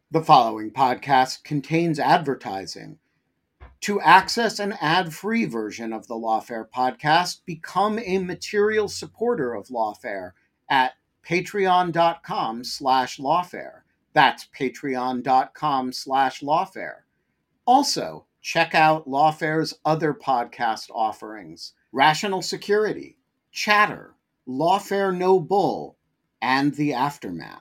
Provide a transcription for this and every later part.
The following podcast contains advertising. To access an ad-free version of the Lawfare podcast, become a material supporter of Lawfare at patreon.com/lawfare. That's patreon.com/lawfare. Also, check out Lawfare's other podcast offerings: Rational Security, Chatter, Lawfare No Bull, and The Aftermath.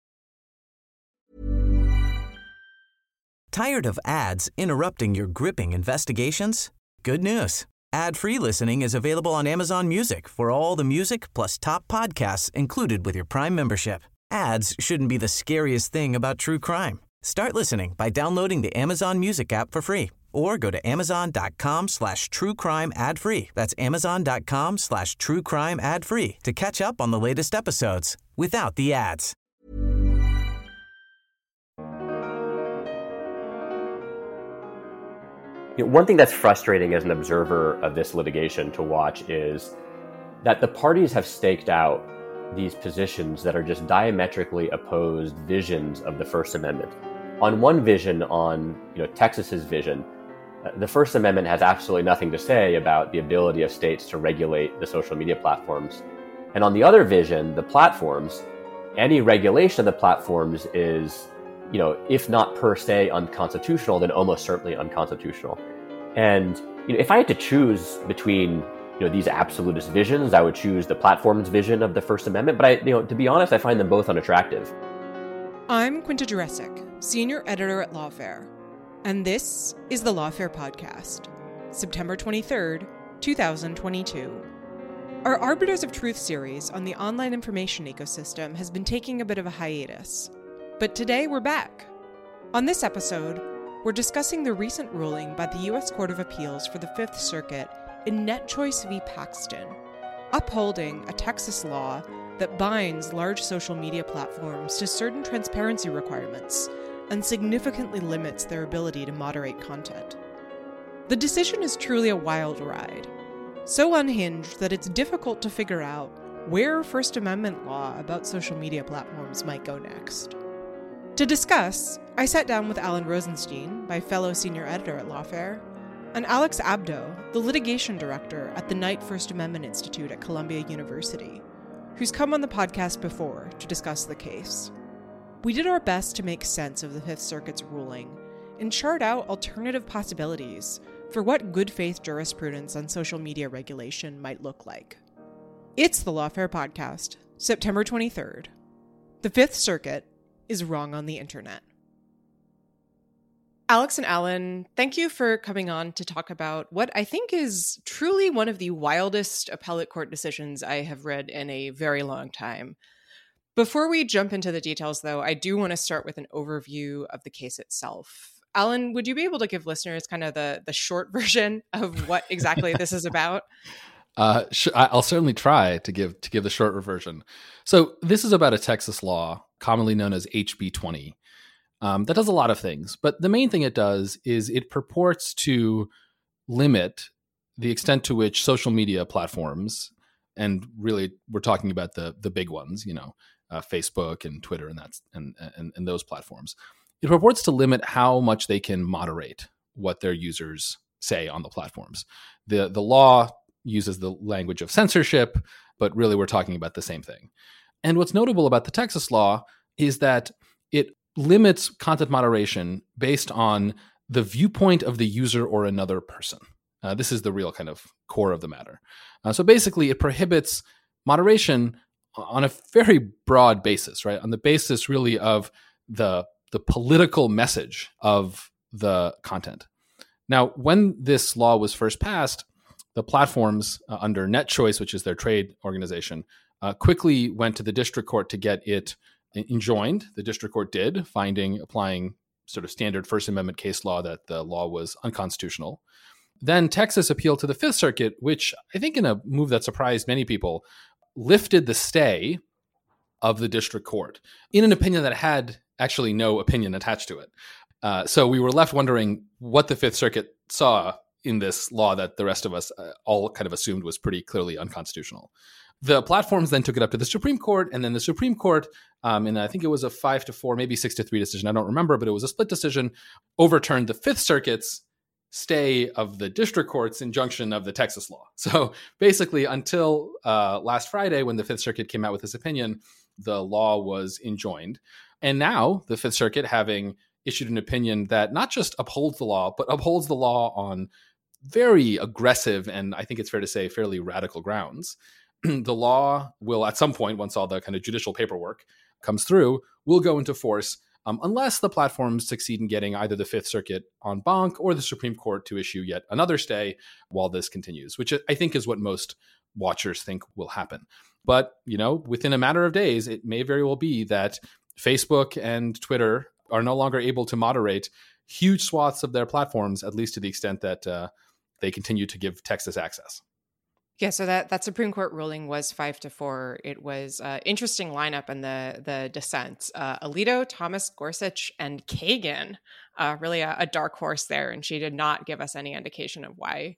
Tired of ads interrupting your gripping investigations? Good news. Ad-free listening is available on Amazon Music for all the music plus top podcasts included with your Prime membership. Ads shouldn't be the scariest thing about true crime. Start listening by downloading the Amazon Music app for free or go to amazon.com/truecrime ad-free. That's amazon.com/truecrime ad-free to catch up on the latest episodes without the ads. One thing that's frustrating as an observer of this litigation to watch is that the parties have staked out these positions that are just diametrically opposed visions of the First Amendment. On one vision, on Texas's vision, the First Amendment has absolutely nothing to say about the ability of states to regulate the social media platforms. And on the other vision, the platforms, any regulation of the platforms is if not per se unconstitutional, then almost certainly unconstitutional. And if I had to choose between these absolutist visions, I would choose the platform's vision of the First Amendment. But to be honest, I find them both unattractive. I'm Quinta Jurecic, senior editor at Lawfare, and this is the Lawfare podcast, September 23rd, 2022. Our Arbiters of Truth series on the online information ecosystem has been taking a bit of a hiatus. But today we're back. On this episode, we're discussing the recent ruling by the U.S. Court of Appeals for the Fifth Circuit in NetChoice v. Paxton, upholding a Texas law that binds large social media platforms to certain transparency requirements and significantly limits their ability to moderate content. The decision is truly a wild ride, so unhinged that it's difficult to figure out where First Amendment law about social media platforms might go next. To discuss, I sat down with Alan Rosenstein, my fellow senior editor at Lawfare, and Alex Abdo, the litigation director at the Knight First Amendment Institute at Columbia University, who's come on the podcast before to discuss the case. We did our best to make sense of the Fifth Circuit's ruling and chart out alternative possibilities for what good faith jurisprudence on social media regulation might look like. It's the Lawfare podcast, September 23rd. The Fifth Circuit is wrong on the internet. Alex and Alan, thank you for coming on to talk about what I think is truly one of the wildest appellate court decisions I have read in a very long time. Before we jump into the details, though, I do want to start with an overview of the case itself. Alan, would you be able to give listeners kind of the short version of what exactly this is about? I'll certainly try to give the short version. So this is about a Texas law, commonly known as HB 20, that does a lot of things. But the main thing it does is it purports to limit the extent to which social media platforms, and really we're talking about the big ones, Facebook and Twitter and those platforms. It purports to limit how much they can moderate what their users say on the platforms. The law uses the language of censorship, but really we're talking about the same thing. And what's notable about the Texas law is that it limits content moderation based on the viewpoint of the user or another person. This is the real kind of core of the matter. So basically, it prohibits moderation on a very broad basis, right? On the basis really of the political message of the content. Now, when this law was first passed, the platforms under NetChoice, which is their trade organization, quickly went to the district court to get it enjoined. The district court did, applying sort of standard First Amendment case law that the law was unconstitutional. Then Texas appealed to the Fifth Circuit, which I think in a move that surprised many people, lifted the stay of the district court in an opinion that had actually no opinion attached to it. So we were left wondering what the Fifth Circuit saw in this law that the rest of us all kind of assumed was pretty clearly unconstitutional. The platforms then took it up to the Supreme Court, and then the Supreme Court, and I think it was a 5-4, maybe 6-3 decision. I don't remember, but it was a split decision, overturned the Fifth Circuit's stay of the district court's injunction of the Texas law. So basically, until last Friday, when the Fifth Circuit came out with this opinion, the law was enjoined. And now the Fifth Circuit, having issued an opinion that not just upholds the law, but upholds the law on very aggressive and I think it's fair to say fairly radical grounds. The law will, at some point, once all the kind of judicial paperwork comes through, will go into force unless the platforms succeed in getting either the Fifth Circuit en banc or the Supreme Court to issue yet another stay while this continues, which I think is what most watchers think will happen. But, within a matter of days, it may very well be that Facebook and Twitter are no longer able to moderate huge swaths of their platforms, at least to the extent that they continue to give Texas access. Yeah, so that Supreme Court ruling was 5-4. It was an interesting lineup in the dissents. Alito, Thomas, Gorsuch, and Kagan, really a dark horse there, and she did not give us any indication of why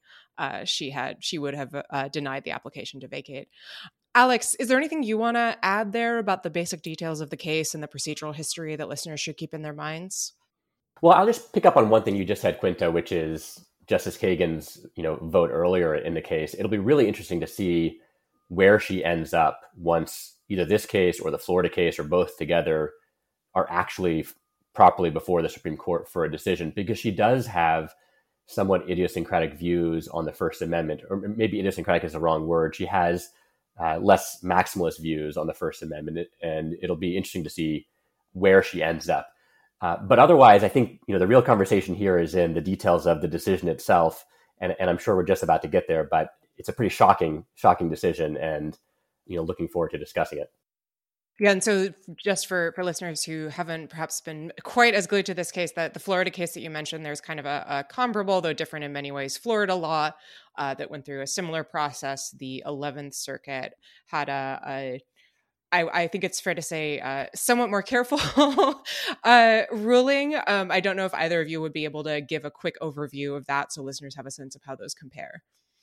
she would have denied the application to vacate. Alex, is there anything you want to add there about the basic details of the case and the procedural history that listeners should keep in their minds? Well, I'll just pick up on one thing you just said, Quinta, which is Justice Kagan's, vote earlier in the case. It'll be really interesting to see where she ends up once either this case or the Florida case or both together are actually properly before the Supreme Court for a decision, because she does have somewhat idiosyncratic views on the First Amendment, or maybe idiosyncratic is the wrong word. She has less maximalist views on the First Amendment, and it'll be interesting to see where she ends up. But otherwise, I think the real conversation here is in the details of the decision itself, and I'm sure we're just about to get there. But it's a pretty shocking decision, and looking forward to discussing it. Yeah, and so just for listeners who haven't perhaps been quite as glued to this case, that the Florida case that you mentioned, there's kind of a comparable, though different in many ways, Florida law that went through a similar process. The 11th Circuit had I think it's fair to say, somewhat more careful ruling. I don't know if either of you would be able to give a quick overview of that so listeners have a sense of how those compare.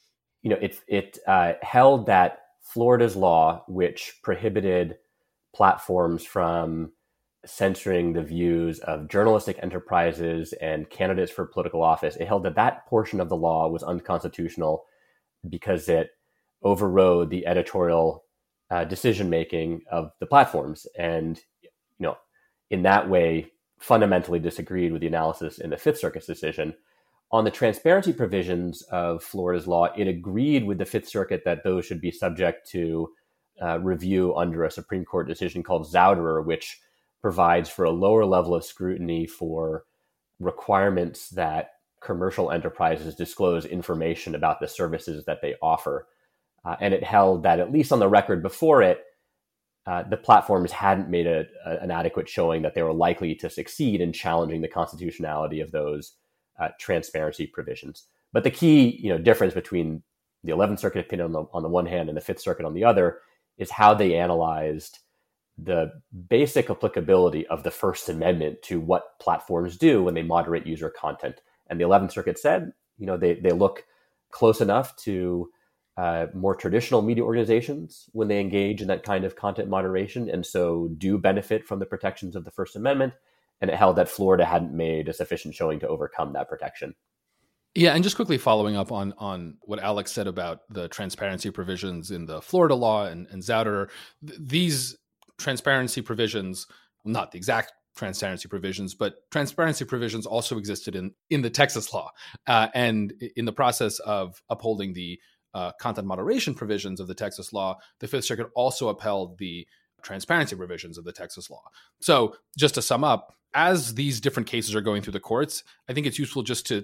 It held that Florida's law, which prohibited platforms from censoring the views of journalistic enterprises and candidates for political office, it held that portion of the law was unconstitutional because it overrode the editorial decision-making of the platforms. And, in that way, fundamentally disagreed with the analysis in the Fifth Circuit's decision. On the transparency provisions of Florida's law, it agreed with the Fifth Circuit that those should be subject to review under a Supreme Court decision called Zauderer, which provides for a lower level of scrutiny for requirements that commercial enterprises disclose information about the services that they offer. And it held that, at least on the record before it, the platforms hadn't made an adequate showing that they were likely to succeed in challenging the constitutionality of those transparency provisions. But the key difference between the 11th Circuit opinion on the one hand and the Fifth Circuit on the other is how they analyzed the basic applicability of the First Amendment to what platforms do when they moderate user content. And the 11th Circuit said, they look close enough to more traditional media organizations when they engage in that kind of content moderation, and so do benefit from the protections of the First Amendment. And it held that Florida hadn't made a sufficient showing to overcome that protection. Yeah, and just quickly following up on what Alex said about the transparency provisions in the Florida law and Zauderer, these transparency provisions, not the exact transparency provisions, but transparency provisions also existed in the Texas law. And in the process of upholding the content moderation provisions of the Texas law, the Fifth Circuit also upheld the transparency provisions of the Texas law. So just to sum up, as these different cases are going through the courts, I think it's useful just to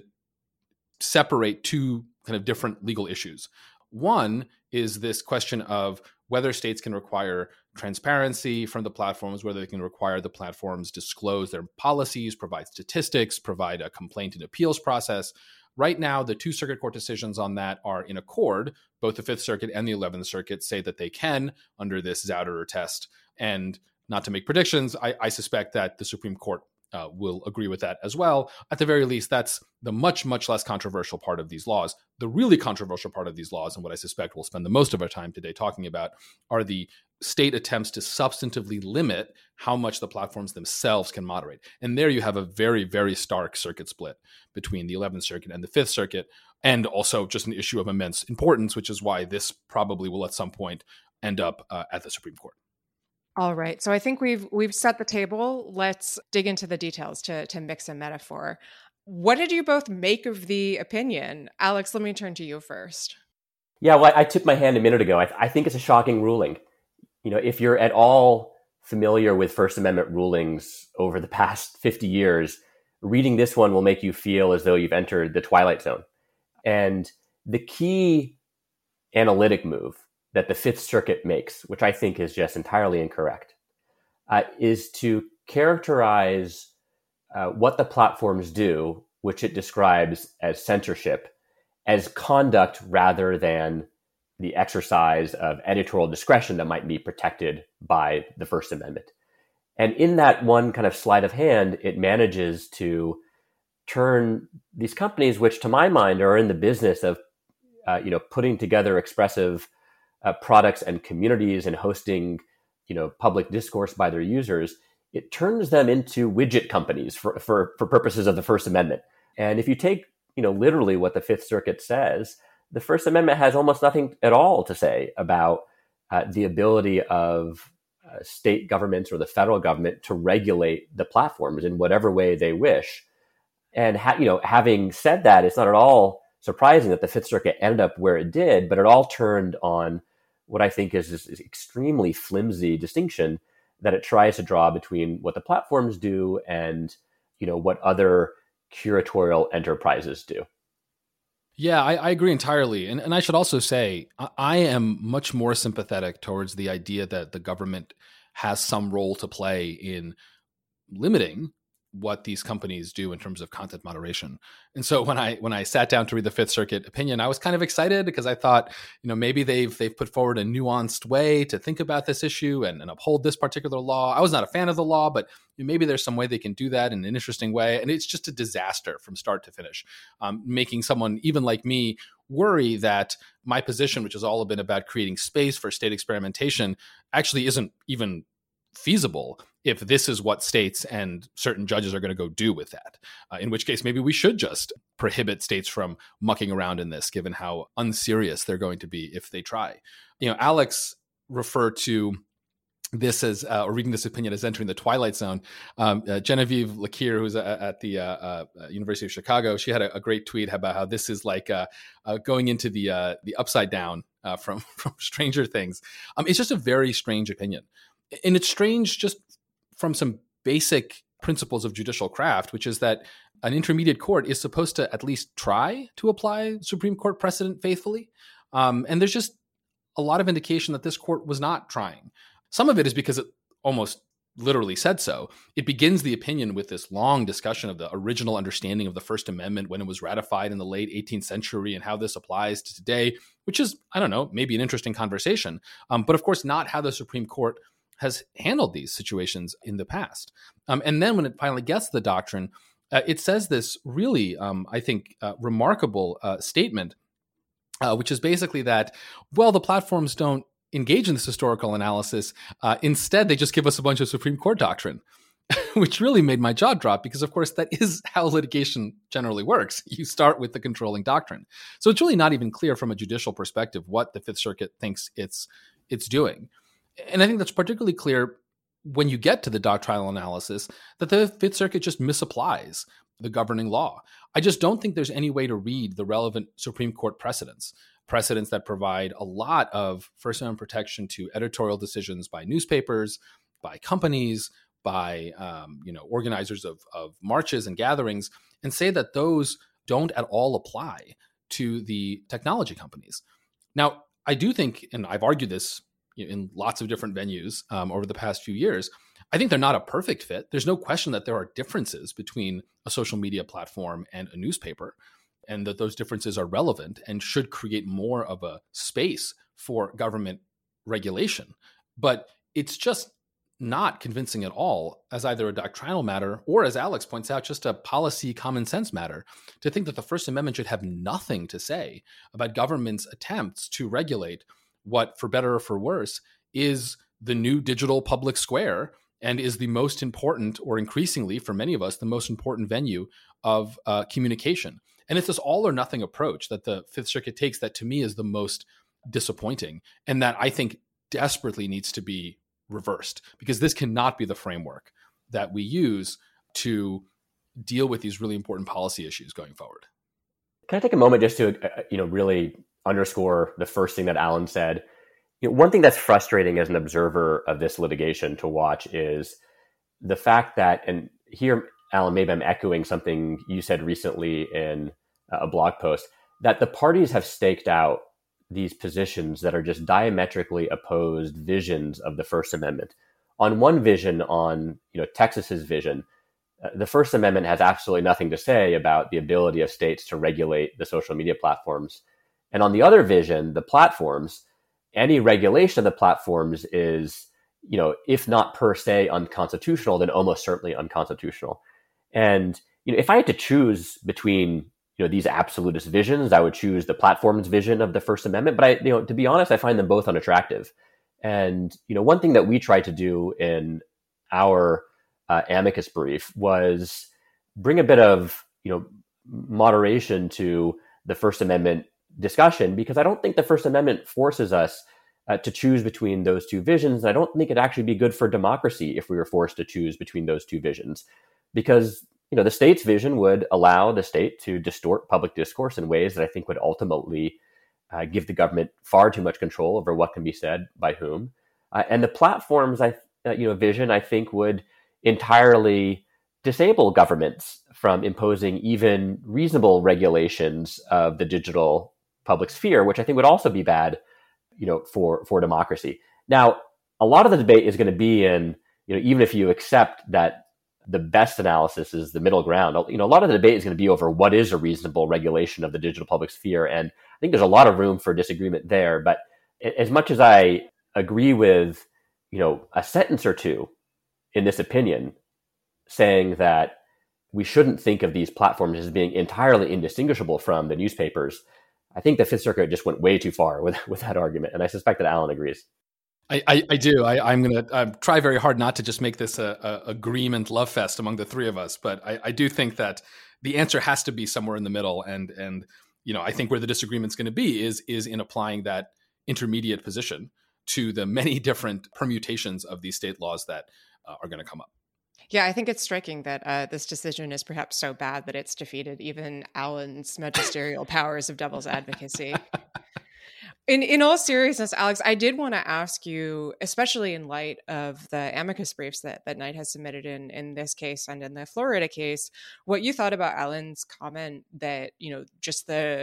separate two kind of different legal issues. One is this question of whether states can require transparency from the platforms, whether they can require the platforms disclose their policies, provide statistics, provide a complaint and appeals process. Right now, the two circuit court decisions on that are in accord. Both the Fifth Circuit and the 11th Circuit say that they can under this Zauderer test. And not to make predictions, I suspect that the Supreme Court will agree with that as well. At the very least, that's the much, much less controversial part of these laws. The really controversial part of these laws, and what I suspect we'll spend the most of our time today talking about, are the state attempts to substantively limit how much the platforms themselves can moderate. And there you have a very, very stark circuit split between the 11th Circuit and the 5th Circuit, and also just an issue of immense importance, which is why this probably will at some point end up at the Supreme Court. All right. So I think we've set the table. Let's dig into the details to mix a metaphor. What did you both make of the opinion? Alex, let me turn to you first. Yeah, well, I tipped my hand a minute ago. I think it's a shocking ruling. If you're at all familiar with First Amendment rulings over the past 50 years, reading this one will make you feel as though you've entered the Twilight Zone. And the key analytic move that the Fifth Circuit makes, which I think is just entirely incorrect, is to characterize what the platforms do, which it describes as censorship, as conduct rather than the exercise of editorial discretion that might be protected by the First Amendment. And in that one kind of sleight of hand, it manages to turn these companies, which to my mind are in the business of putting together expressive products and communities and hosting, public discourse by their users, it turns them into widget companies for purposes of the First Amendment. And if you take, literally what the Fifth Circuit says, the First Amendment has almost nothing at all to say about the ability of state governments or the federal government to regulate the platforms in whatever way they wish. And having said that, it's not at all surprising that the Fifth Circuit ended up where it did, but it all turned on what I think is this extremely flimsy distinction that it tries to draw between what the platforms do and, what other curatorial enterprises do. Yeah, I agree entirely. And I should also say, I am much more sympathetic towards the idea that the government has some role to play in limiting what these companies do in terms of content moderation. And so when I sat down to read the Fifth Circuit opinion, I was kind of excited because I thought, maybe they've put forward a nuanced way to think about this issue and uphold this particular law. I was not a fan of the law, but maybe there's some way they can do that in an interesting way. And it's just a disaster from start to finish, making someone even like me worry that my position, which has all been about creating space for state experimentation, actually isn't even feasible if this is what states and certain judges are going to go do with that, in which case maybe we should just prohibit states from mucking around in this, given how unserious they're going to be if they try. Alex referred to this as, or reading this opinion as entering the Twilight Zone. Genevieve Laquire, who's at the University of Chicago, she had a great tweet about how this is like going into the upside down from Stranger Things. It's just a very strange opinion. And it's strange just from some basic principles of judicial craft, which is that an intermediate court is supposed to at least try to apply Supreme Court precedent faithfully. And there's just a lot of indication that this court was not trying. Some of it is because it almost literally said so. It begins the opinion with this long discussion of the original understanding of the First Amendment when it was ratified in the late 18th century and how this applies to today, which is, I don't know, maybe an interesting conversation. But of course, not how the Supreme Court has handled these situations in the past. And then when it finally gets to the doctrine, it says this really, I think, remarkable statement, which is basically that, well, the platforms don't engage in this historical analysis. Instead, they just give us a bunch of Supreme Court doctrine, which really made my jaw drop because, of course, that is how litigation generally works. You start with the controlling doctrine. So it's really not even clear from a judicial perspective what the Fifth Circuit thinks it's doing. And I think that's particularly clear when you get to the doctrinal analysis that the Fifth Circuit just misapplies the governing law. I just don't think there's any way to read the relevant Supreme Court precedents that provide a lot of First Amendment protection to editorial decisions by newspapers, by companies, by organizers of marches and gatherings, and say that those don't at all apply to the technology companies. Now, I do think, and I've argued this in lots of different venues over the past few years, I think they're not a perfect fit. There's no question that there are differences between a social media platform and a newspaper, and that those differences are relevant and should create more of a space for government regulation. But it's just not convincing at all as either a doctrinal matter or, as Alex points out, just a policy common sense matter to think that the First Amendment should have nothing to say about government's attempts to regulate what, for better or for worse, is the new digital public square and is the most important, or increasingly for many of us, the most important venue of communication. And it's this all or nothing approach that the Fifth Circuit takes that to me is the most disappointing, and that I think desperately needs to be reversed, because this cannot be the framework that we use to deal with these really important policy issues going forward. Can I take a moment just to really underscore the first thing that Alan said? One thing that's frustrating as an observer of this litigation to watch is the fact that, and here, Alan, maybe I'm echoing something you said recently in a blog post, that the parties have staked out these positions that are just diametrically opposed visions of the First Amendment. On one vision, on Texas's vision, the First Amendment has absolutely nothing to say about the ability of states to regulate the social media platforms. And on the other vision, the platforms, any regulation of the platforms is, if not per se unconstitutional, then almost certainly unconstitutional. And if I had to choose between these absolutist visions, I would choose the platform's vision of the First Amendment. But to be honest, I find them both unattractive. And one thing that we tried to do in our amicus brief was bring a bit of moderation to the First Amendment discussion, because I don't think the First Amendment forces us to choose between those two visions. I don't think it'd actually be good for democracy if we were forced to choose between those two visions, because the state's vision would allow the state to distort public discourse in ways that I think would ultimately give the government far too much control over what can be said by whom. And the platform's vision, I think, would entirely disable governments from imposing even reasonable regulations of the digital public sphere, which I think would also be bad, for democracy. Now, a lot of the debate is going to be in, even if you accept that the best analysis is the middle ground, a lot of the debate is going to be over what is a reasonable regulation of the digital public sphere. And I think there's a lot of room for disagreement there. But as much as I agree with, a sentence or two in this opinion saying that we shouldn't think of these platforms as being entirely indistinguishable from the newspapers, I think the Fifth Circuit just went way too far with that argument. And I suspect that Alan agrees. I do. I'm going to try very hard not to just make this a agreement love fest among the three of us. But I do think that the answer has to be somewhere in the middle. And I think where the disagreement's going to be is in applying that intermediate position to the many different permutations of these state laws that are going to come up. Yeah, I think it's striking that this decision is perhaps so bad that it's defeated even Alan's magisterial powers of devil's advocacy. In all seriousness, Alex, I did want to ask you, especially in light of the amicus briefs that Knight has submitted in this case and in the Florida case, what you thought about Alan's comment that, just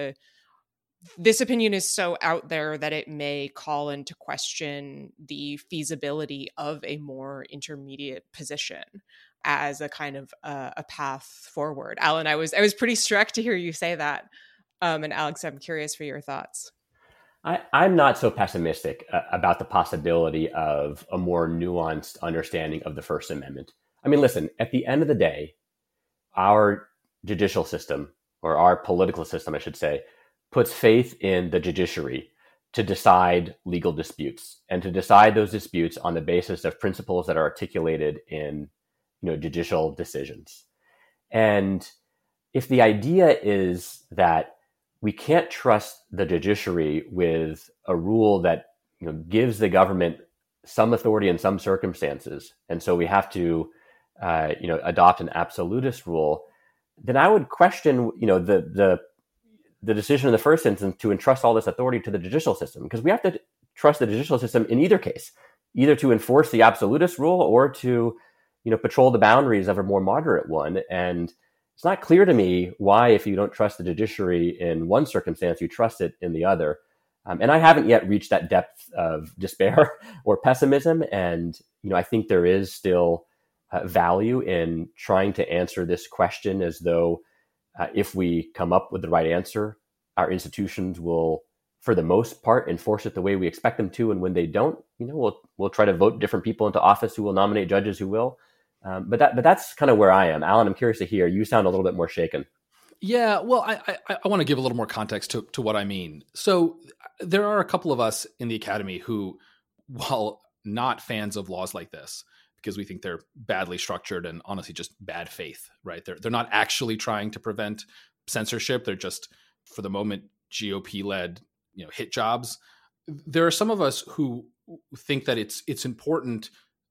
this opinion is so out there that it may call into question the feasibility of a more intermediate position as a kind of a path forward. Alan, I was pretty struck to hear you say that. And Alex, I'm curious for your thoughts. I'm not so pessimistic about the possibility of a more nuanced understanding of the First Amendment. I mean, listen, at the end of the day, our judicial system, or our political system, I should say, puts faith in the judiciary to decide legal disputes and to decide those disputes on the basis of principles that are articulated in, judicial decisions. And if the idea is that we can't trust the judiciary with a rule that gives the government some authority in some circumstances, and so we have to adopt an absolutist rule, then I would question the decision in the first instance to entrust all this authority to the judicial system, because we have to trust the judicial system in either case, either to enforce the absolutist rule or to patrol the boundaries of a more moderate one. And it's not clear to me why, if you don't trust the judiciary in one circumstance, you trust it in the other. And I haven't yet reached that depth of despair or pessimism. And, I think there is still value in trying to answer this question as though if we come up with the right answer, our institutions will, for the most part, enforce it the way we expect them to. And when they don't, we'll try to vote different people into office who will nominate judges who will. But that's kind of where I am. Alan, I'm curious to hear. You sound a little bit more shaken. Yeah, well, I want to give a little more context to what I mean. So there are a couple of us in the academy who, while not fans of laws like this, because we think they're badly structured and honestly just bad faith, right? They're not actually trying to prevent censorship. They're just, for the moment, GOP-led, hit jobs. There are some of us who think that it's important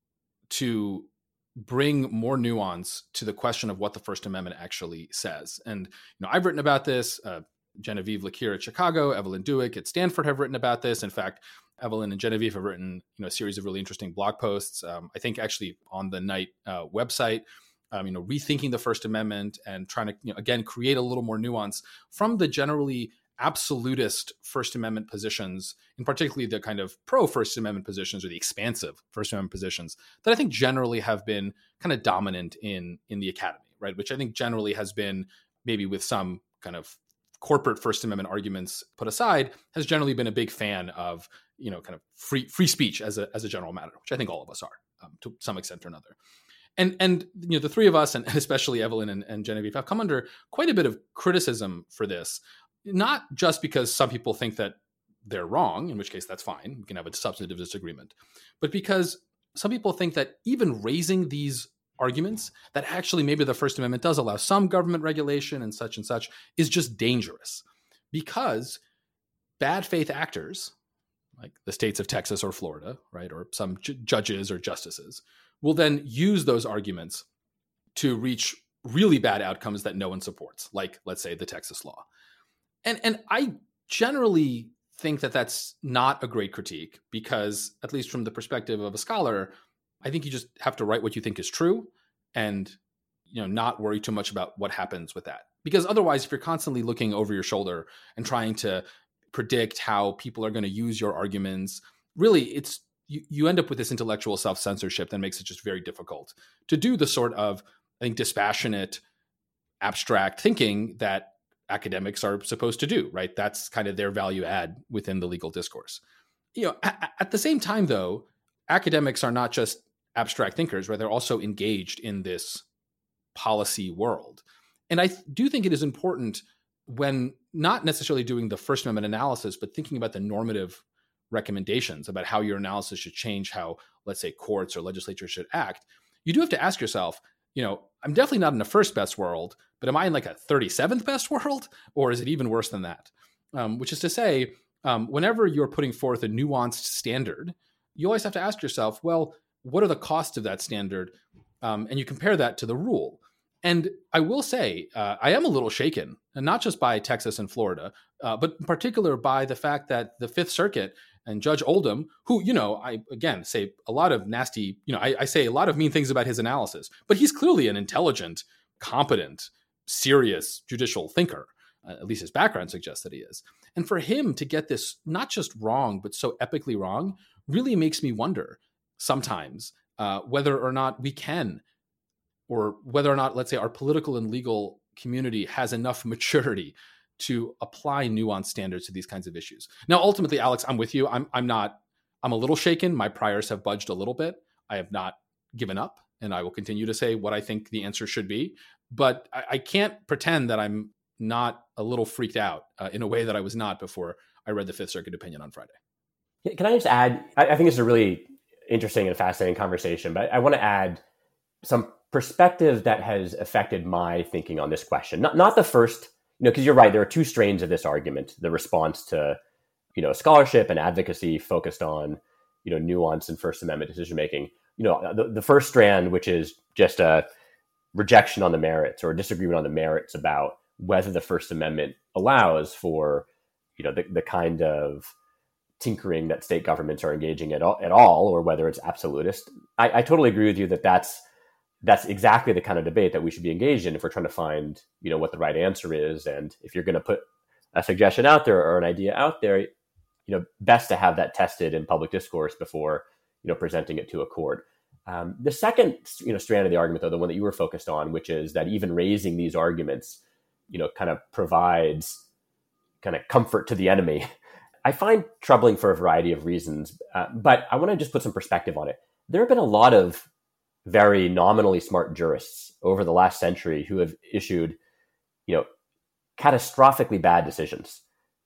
to bring more nuance to the question of what the First Amendment actually says. And I've written about this. Genevieve Lakir at Chicago, Evelyn Douek at Stanford have written about this. In fact, Evelyn and Genevieve have written a series of really interesting blog posts. I think actually on the Knight website, rethinking the First Amendment and trying to again create a little more nuance from the generally absolutist First Amendment positions, and particularly the kind of pro First Amendment positions or the expansive First Amendment positions that I think generally have been kind of dominant in the academy, right? Which I think generally has been, maybe with some kind of corporate First Amendment arguments put aside, has generally been a big fan of kind of free speech as a general matter, which I think all of us are to some extent or another. And the three of us, and especially Evelyn and Genevieve, have come under quite a bit of criticism for this. Not just because some people think that they're wrong, in which case that's fine, we can have a substantive disagreement, but because some people think that even raising these arguments that actually maybe the First Amendment does allow some government regulation and such is just dangerous, because bad faith actors like the states of Texas or Florida, right, or some judges or justices will then use those arguments to reach really bad outcomes that no one supports, like, let's say, the Texas law. And I generally think that that's not a great critique, because, at least from the perspective of a scholar, I think you just have to write what you think is true and not worry too much about what happens with that. Because otherwise, if you're constantly looking over your shoulder and trying to predict how people are going to use your arguments, really you end up with this intellectual self-censorship that makes it just very difficult to do the sort of, I think, dispassionate, abstract thinking that academics are supposed to do, right? That's kind of their value add within the legal discourse. At the same time, though, academics are not just abstract thinkers, right? They're also engaged in this policy world. And I do think it is important, when not necessarily doing the First Amendment analysis, but thinking about the normative recommendations about how your analysis should change how, let's say, courts or legislatures should act, you do have to ask yourself, I'm definitely not in a first best world, but am I in like a 37th best world? Or is it even worse than that? Which is to say, whenever you're putting forth a nuanced standard, you always have to ask yourself, well, what are the costs of that standard? And you compare that to the rule. And I will say, I am a little shaken, and not just by Texas and Florida, but in particular by the fact that the Fifth Circuit and Judge Oldham, who, I again say a lot of nasty, I say a lot of mean things about his analysis, but he's clearly an intelligent, competent, serious judicial thinker. At least his background suggests that he is. And for him to get this not just wrong, but so epically wrong, really makes me wonder sometimes whether or not we can, or whether or not, let's say, our political and legal community has enough maturity to apply nuanced standards to these kinds of issues. Now, ultimately, Alex, I'm with you. I'm a little shaken. My priors have budged a little bit. I have not given up, and I will continue to say what I think the answer should be. But I can't pretend that I'm not a little freaked out in a way that I was not before I read the Fifth Circuit opinion on Friday. Can I just add, I think it's a really interesting and fascinating conversation, but I want to add some perspective that has affected my thinking on this question. Not the first, because you're right, there are two strains of this argument: the response to, scholarship and advocacy focused on, nuance and First Amendment decision making. The first strand, which is just a rejection on the merits or a disagreement on the merits about whether the First Amendment allows for, the kind of tinkering that state governments are engaging at all, or whether it's absolutist. I totally agree with you that that's exactly the kind of debate that we should be engaged in if we're trying to find, what the right answer is. And if you're going to put a suggestion out there or an idea out there, best to have that tested in public discourse before, presenting it to a court. The second, strand of the argument, though, the one that you were focused on, which is that even raising these arguments, kind of provides kind of comfort to the enemy. I find troubling for a variety of reasons, but I want to just put some perspective on it. There have been a lot of very nominally smart jurists over the last century who have issued, catastrophically bad decisions.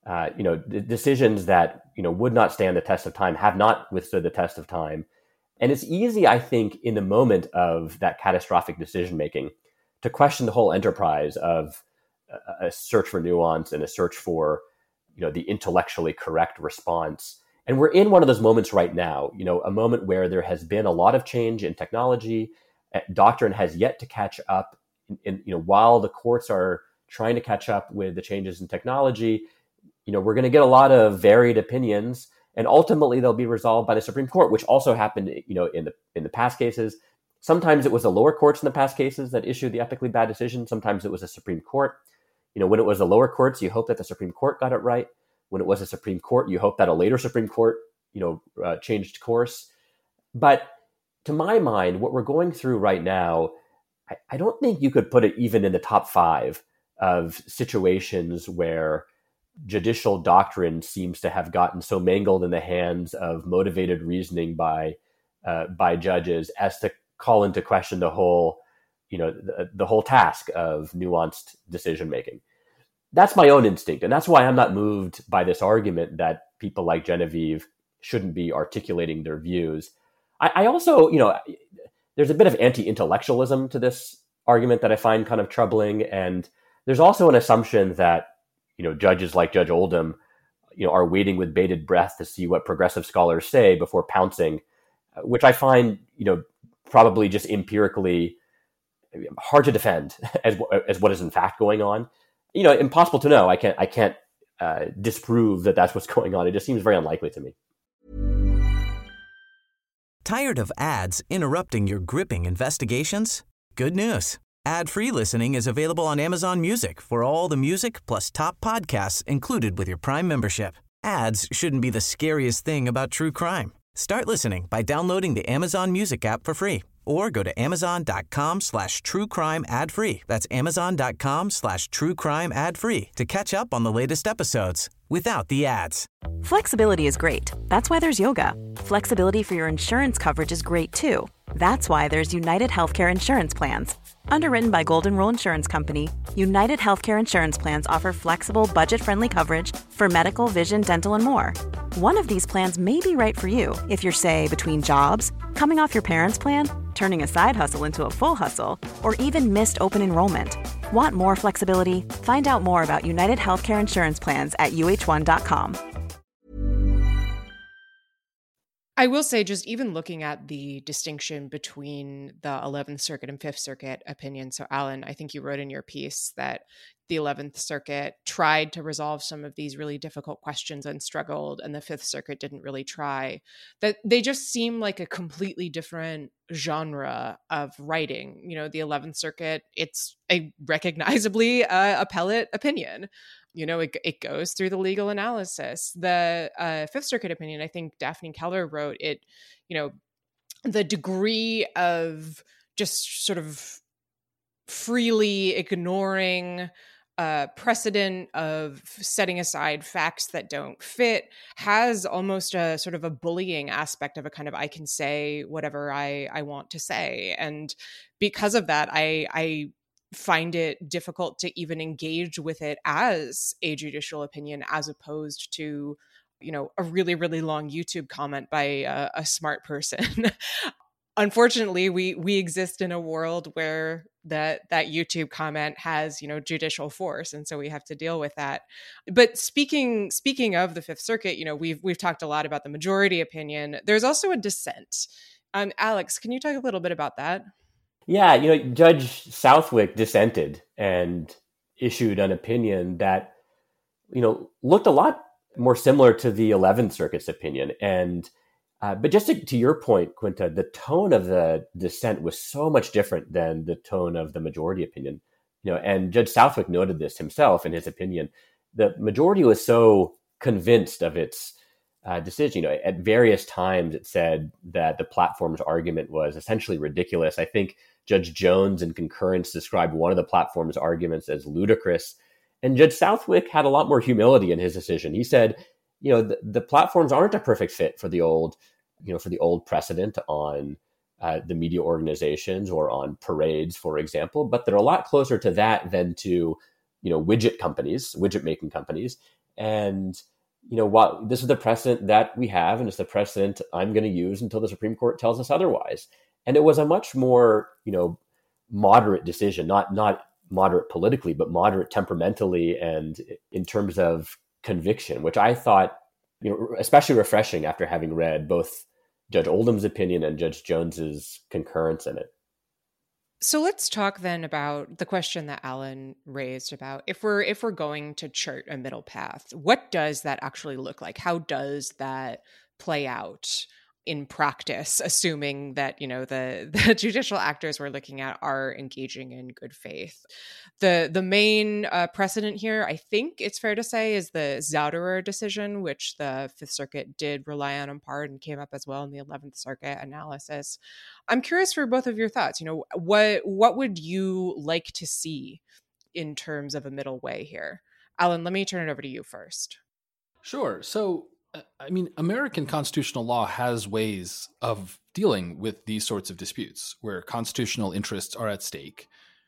Decisions that, would not stand the test of time, have not withstood the test of time. And it's easy, I think, in the moment of that catastrophic decision-making to question the whole enterprise of a search for nuance and a search for, the intellectually correct response. And we're in one of those moments right now, a moment where there has been a lot of change in technology. Doctrine has yet to catch up. While the courts are trying to catch up with the changes in technology, we're going to get a lot of varied opinions, and ultimately they'll be resolved by the Supreme Court, which also happened, in the past cases. Sometimes it was the lower courts in the past cases that issued the epically bad decision. Sometimes it was the Supreme Court. When it was the lower courts, you hope that the Supreme Court got it right. When it was the Supreme Court, you hope that a later Supreme Court, changed course. But to my mind, what we're going through right now, I don't think you could put it even in the top 5 of situations where judicial doctrine seems to have gotten so mangled in the hands of motivated reasoning by judges as to call into question the whole, the whole task of nuanced decision making. That's my own instinct, and that's why I'm not moved by this argument that people like Genevieve shouldn't be articulating their views. I also, there's a bit of anti-intellectualism to this argument that I find kind of troubling, and there's also an assumption that judges like Judge Oldham, are waiting with bated breath to see what progressive scholars say before pouncing, which I find, probably just empirically hard to defend as what is in fact going on. Impossible to know. I can't disprove that that's what's going on. It just seems very unlikely to me. Tired of ads interrupting your gripping investigations? Good news. Ad-free listening is available on Amazon Music for all the music plus top podcasts included with your Prime membership. Ads shouldn't be the scariest thing about true crime. Start listening by downloading the Amazon Music app for free or go to amazon.com/truecrime ad-free. That's amazon.com/truecrime ad-free to catch up on the latest episodes without the ads. Flexibility is great. That's why there's yoga. Flexibility for your insurance coverage is great too. That's why there's United Healthcare Insurance Plans. Underwritten by Golden Rule Insurance Company, United Healthcare Insurance Plans offer flexible, budget-friendly coverage for medical, vision, dental, and more. One of these plans may be right for you if you're, say, between jobs, coming off your parents' plan, turning a side hustle into a full hustle, or even missed open enrollment. Want more flexibility? Find out more about United Healthcare Insurance Plans at uh1.com. I will say, just even looking at the distinction between the 11th Circuit and 5th Circuit opinion. So, Alan, I think you wrote in your piece that the 11th Circuit tried to resolve some of these really difficult questions and struggled, and the 5th Circuit didn't really try. That they just seem like a completely different genre of writing. The 11th Circuit, it's a recognizably appellate opinion. It goes through the legal analysis. The 5th Circuit opinion, I think Daphne Keller wrote it, the degree of just sort of freely ignoring precedent, of setting aside facts that don't fit, has almost a sort of a bullying aspect of a kind of, I can say whatever I want to say. And because of that, I find it difficult to even engage with it as a judicial opinion, as opposed to, a really, really long YouTube comment by a smart person. Unfortunately, we exist in a world where that YouTube comment has, judicial force, and so we have to deal with that. But speaking of the 5th Circuit, we've talked a lot about the majority opinion. There's also a dissent. Alex, can you talk a little bit about that? Yeah, Judge Southwick dissented and issued an opinion that, looked a lot more similar to the 11th Circuit's opinion. And but just to your point, Quinta, the tone of the dissent was so much different than the tone of the majority opinion. And Judge Southwick noted this himself in his opinion. The majority was so convinced of its decision. At various times it said that the platform's argument was essentially ridiculous. I think Judge Jones in concurrence described one of the platform's arguments as ludicrous. And Judge Southwick had a lot more humility in his decision. He said, the platforms aren't a perfect fit for the old, for the old precedent on the media organizations or on parades, for example, but they're a lot closer to that than to, widget making companies. And, what this is the precedent that we have, and it's the precedent I'm going to use until the Supreme Court tells us otherwise. And it was a much more, moderate decision, not moderate politically, but moderate temperamentally and in terms of conviction, which I thought, especially refreshing after having read both Judge Oldham's opinion and Judge Jones's concurrence in it. So let's talk then about the question that Alan raised about if we're going to chart a middle path, what does that actually look like? How does that play out in practice, assuming that, the judicial actors we're looking at are engaging in good faith? The main precedent here, I think it's fair to say, is the Zauderer decision, which the Fifth Circuit did rely on in part and came up as well in the 11th Circuit analysis. I'm curious for both of your thoughts. What would you like to see in terms of a middle way here? Alan, let me turn it over to you first. Sure. So, American constitutional law has ways of dealing with these sorts of disputes where constitutional interests are at stake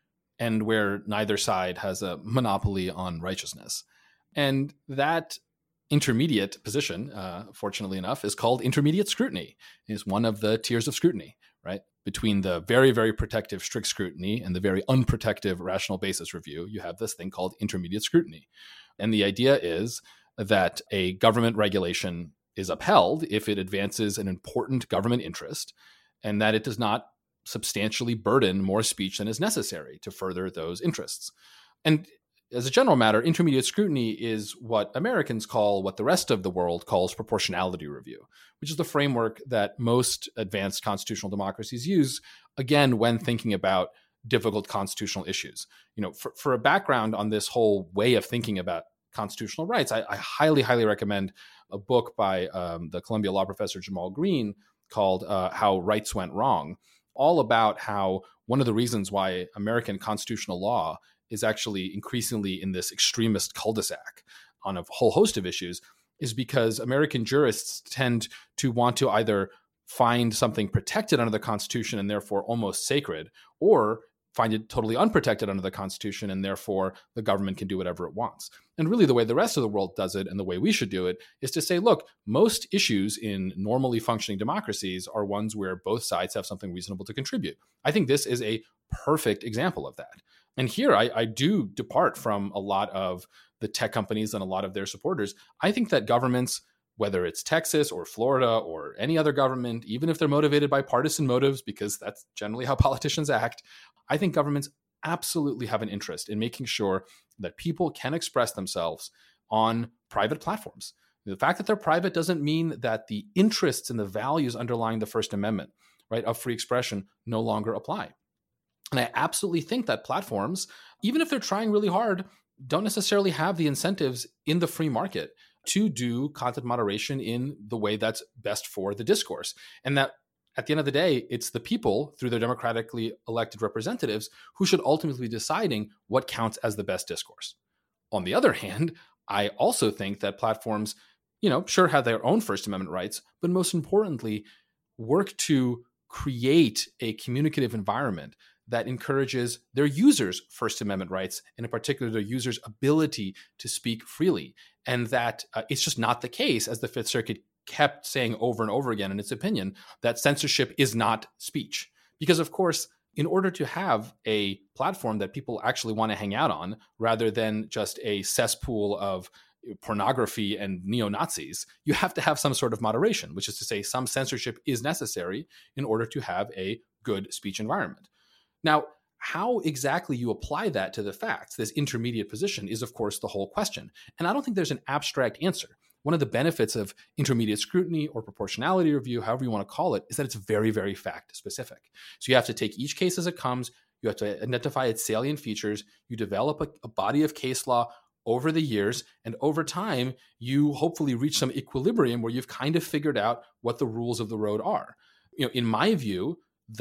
and where neither side has a monopoly on righteousness. And that intermediate position, fortunately enough, is called intermediate scrutiny. It's one of the tiers of scrutiny, right? Between the very, very protective strict scrutiny and the very unprotective rational basis review, you have this thing called intermediate scrutiny. And the idea is that a government regulation is upheld if it advances an important government interest and that it does not substantially burden more speech than is necessary to further those interests. And as a general matter, intermediate scrutiny is what Americans call what the rest of the world calls proportionality review, which is the framework that most advanced constitutional democracies use, again, when thinking about difficult constitutional issues. For a background on this whole way of thinking about constitutional rights, I highly, highly recommend a book by the Columbia law professor Jamal Green called How Rights Went Wrong, all about how one of the reasons why American constitutional law is actually increasingly in this extremist cul-de-sac on a whole host of issues is because American jurists tend to want to either find something protected under the Constitution and therefore almost sacred, or find it totally unprotected under the Constitution, and therefore the government can do whatever it wants. And really the way the rest of the world does it, and the way we should do it, is to say, look, most issues in normally functioning democracies are ones where both sides have something reasonable to contribute. I think this is a perfect example of that. And here I do depart from a lot of the tech companies and a lot of their supporters. I think that governments, whether it's Texas or Florida or any other government, even if they're motivated by partisan motives, because that's generally how politicians act, I think governments absolutely have an interest in making sure that people can express themselves on private platforms. The fact that they're private doesn't mean that the interests and the values underlying the First Amendment, right, of free expression no longer apply. And I absolutely think that platforms, even if they're trying really hard, don't necessarily have the incentives in the free market to do content moderation in the way that's best for the discourse. And that at the end of the day, it's the people, through their democratically elected representatives, who should ultimately be deciding what counts as the best discourse. On the other hand, I also think that platforms, sure have their own First Amendment rights, but most importantly, work to create a communicative environment that encourages their users' First Amendment rights, and in particular, their users' ability to speak freely. And that it's just not the case, as the Fifth Circuit kept saying over and over again in its opinion, that censorship is not speech. Because, of course, in order to have a platform that people actually want to hang out on, rather than just a cesspool of pornography and neo-Nazis, you have to have some sort of moderation, which is to say some censorship is necessary in order to have a good speech environment. Now, how exactly you apply that to the facts, this intermediate position, is, of course, the whole question. And I don't think there's an abstract answer. One of the benefits of intermediate scrutiny or proportionality review, however you want to call it, is that it's very, very fact specific. So you have to take each case as it comes. You have to identify its salient features. You develop a body of case law over the years. And over time, you hopefully reach some equilibrium where you've kind of figured out what the rules of the road are. In my view,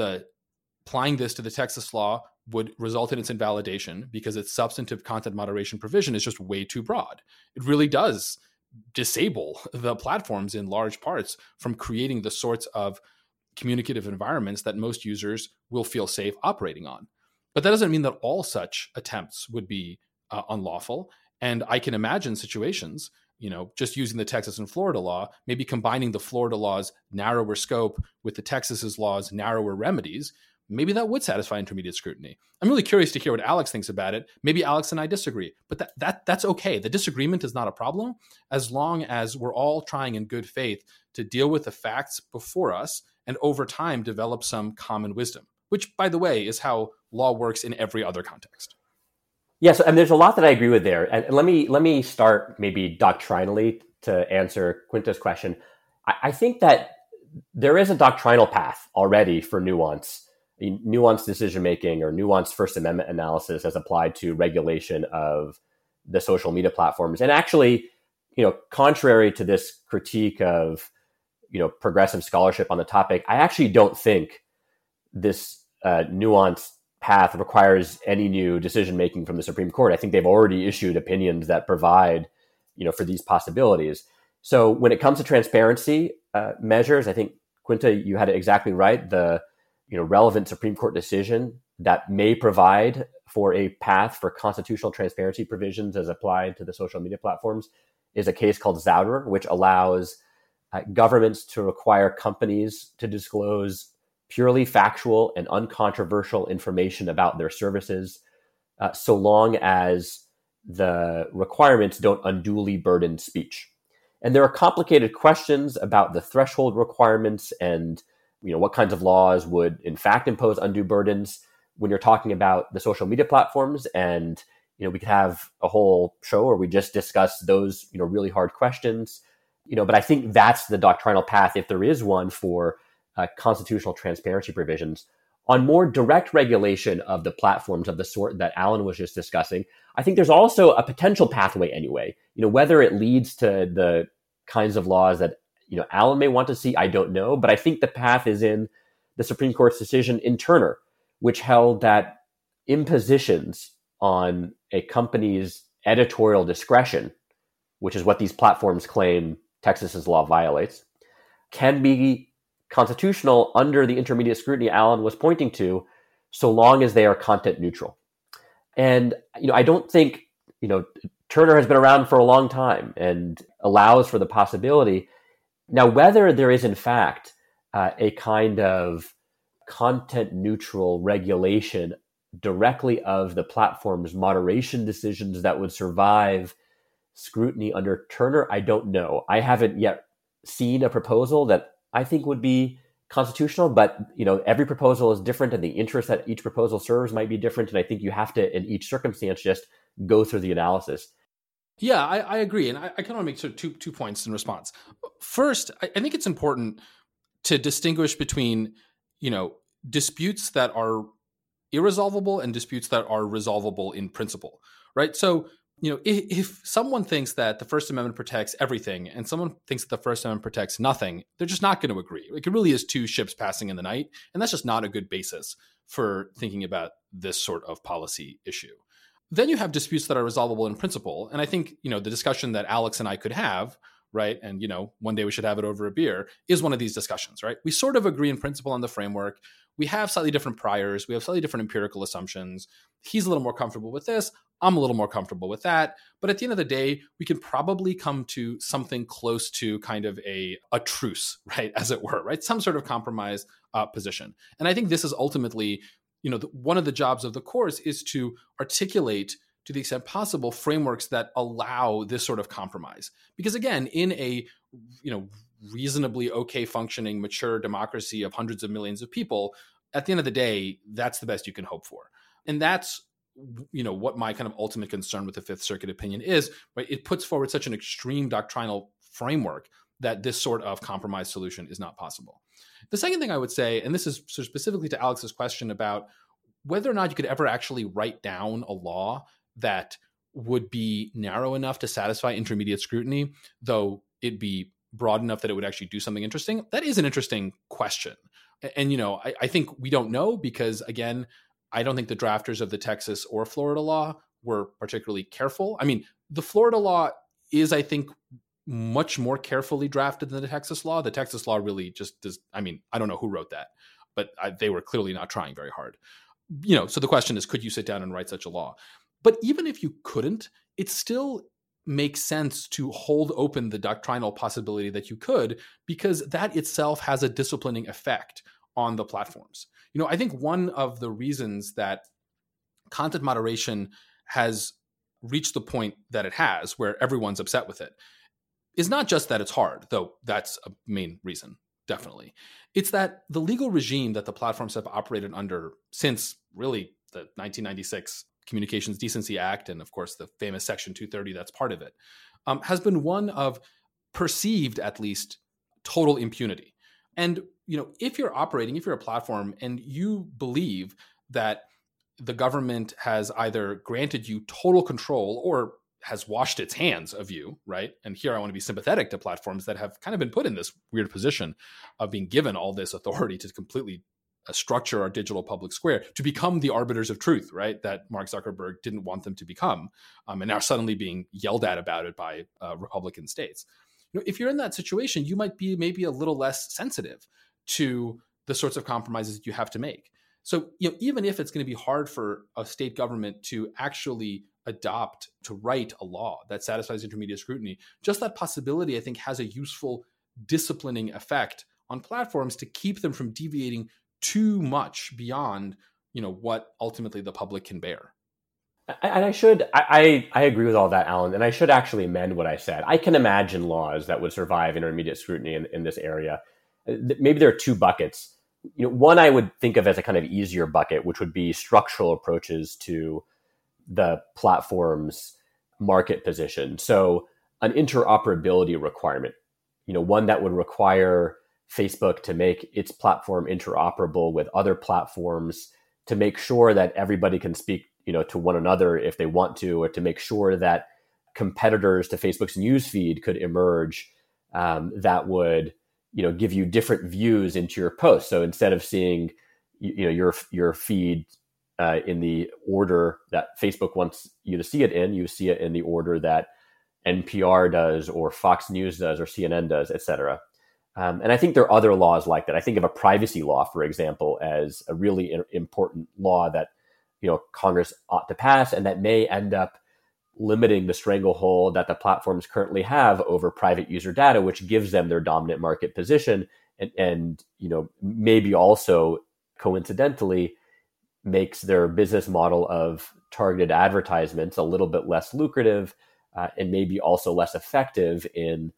applying this to the Texas law would result in its invalidation because its substantive content moderation provision is just way too broad. It really does disable the platforms in large parts from creating the sorts of communicative environments that most users will feel safe operating on. But that doesn't mean that all such attempts would be unlawful. And I can imagine situations, just using the Texas and Florida law, maybe combining the Florida law's narrower scope with the Texas's law's narrower remedies, maybe that would satisfy intermediate scrutiny. I'm really curious to hear what Alex thinks about it. Maybe Alex and I disagree, but that's okay. The disagreement is not a problem as long as we're all trying in good faith to deal with the facts before us and over time develop some common wisdom, which, by the way, is how law works in every other context. Yes, and there's a lot that I agree with there. And let me start maybe doctrinally to answer Quinta's question. I think that there is a doctrinal path already for nuanced decision-making or nuanced First Amendment analysis as applied to regulation of the social media platforms. And actually, contrary to this critique of, progressive scholarship on the topic, I actually don't think this nuanced path requires any new decision-making from the Supreme Court. I think they've already issued opinions that provide, for these possibilities. So when it comes to transparency measures, I think, Quinta, you had it exactly right. The relevant Supreme Court decision that may provide for a path for constitutional transparency provisions as applied to the social media platforms is a case called Zauderer, which allows governments to require companies to disclose purely factual and uncontroversial information about their services, so long as the requirements don't unduly burden speech. And there are complicated questions about the threshold requirements and what kinds of laws would in fact impose undue burdens when you're talking about the social media platforms. And, we could have a whole show where we just discuss those, really hard questions. But I think that's the doctrinal path, if there is one, for constitutional transparency provisions. On more direct regulation of the platforms of the sort that Alan was just discussing, I think there's also a potential pathway anyway. Whether it leads to the kinds of laws that Alan may want to see, I don't know. But I think the path is in the Supreme Court's decision in Turner, which held that impositions on a company's editorial discretion, which is what these platforms claim Texas's law violates, can be constitutional under the intermediate scrutiny Alan was pointing to, so long as they are content neutral. And, I don't think, Turner has been around for a long time and allows for the possibility. Now, whether there is in fact a kind of content neutral regulation directly of the platform's moderation decisions that would survive scrutiny under Turner, I don't know. I haven't yet seen a proposal that I think would be constitutional, but every proposal is different and the interest that each proposal serves might be different. And I think you have to, in each circumstance, just go through the analysis. Yeah, I agree. And I kind of want to make sort of two points in response. First, I think it's important to distinguish between, disputes that are irresolvable and disputes that are resolvable in principle, right? So, if someone thinks that the First Amendment protects everything and someone thinks that the First Amendment protects nothing, they're just not going to agree. It really is two ships passing in the night. And that's just not a good basis for thinking about this sort of policy issue. Then you have disputes that are resolvable in principle. And I think, the discussion that Alex and I could have, right, and, one day we should have it over a beer, is one of these discussions, right? We sort of agree in principle on the framework. We have slightly different priors. We have slightly different empirical assumptions. He's a little more comfortable with this. I'm a little more comfortable with that. But at the end of the day, we can probably come to something close to kind of a truce, right, as it were, right? Some sort of compromise position. And I think this is ultimately, one of the jobs of the course is to articulate, to the extent possible, frameworks that allow this sort of compromise. Because again, in a, reasonably okay functioning, mature democracy of hundreds of millions of people, at the end of the day, that's the best you can hope for. And that's, what my kind of ultimate concern with the Fifth Circuit opinion is, right? It puts forward such an extreme doctrinal framework that this sort of compromise solution is not possible. The second thing I would say, and this is sort of specifically to Alex's question about whether or not you could ever actually write down a law that would be narrow enough to satisfy intermediate scrutiny, though it'd be broad enough that it would actually do something interesting. That is an interesting question. And, I think we don't know because, again, I don't think the drafters of the Texas or Florida law were particularly careful. I mean, the Florida law is, I think, much more carefully drafted than the Texas law. The Texas law really just does. I mean, I don't know who wrote that, but they were clearly not trying very hard. So the question is, could you sit down and write such a law? But even if you couldn't, it still makes sense to hold open the doctrinal possibility that you could, because that itself has a disciplining effect on the platforms. I think one of the reasons that content moderation has reached the point that it has, where everyone's upset with it, is not just that it's hard, though that's a main reason, definitely. It's that the legal regime that the platforms have operated under since really the 1996 Communications Decency Act, and of course the famous Section 230 that's part of it, has been one of perceived, at least, total impunity. And if you're a platform and you believe that the government has either granted you total control or has washed its hands of you, right? And here I want to be sympathetic to platforms that have kind of been put in this weird position of being given all this authority to completely structure our digital public square, to become the arbiters of truth, right? That Mark Zuckerberg didn't want them to become, and now suddenly being yelled at about it by Republican states. If you're in that situation, you might be maybe a little less sensitive to the sorts of compromises you have to make. So, even if it's going to be hard for a state government to actually to write a law that satisfies intermediate scrutiny, just that possibility, I think, has a useful disciplining effect on platforms to keep them from deviating too much beyond, what ultimately the public can bear. And I agree with all that, Alan, and I should actually amend what I said. I can imagine laws that would survive intermediate scrutiny in this area. Maybe there are two buckets. One I would think of as a kind of easier bucket, which would be structural approaches to the platform's market position. So an interoperability requirement, one that would require Facebook to make its platform interoperable with other platforms, to make sure that everybody can speak, to one another if they want to, or to make sure that competitors to Facebook's newsfeed could emerge that would, give you different views into your posts. So instead of seeing, your feed in the order that Facebook wants you to see it in, you see it in the order that NPR does, or Fox News does, or CNN does, et cetera. And I think there are other laws like that. I think of a privacy law, for example, as a really important law that, Congress ought to pass, and that may end up limiting the stranglehold that the platforms currently have over private user data, which gives them their dominant market position, and maybe also coincidentally makes their business model of targeted advertisements a little bit less lucrative, and maybe also less effective in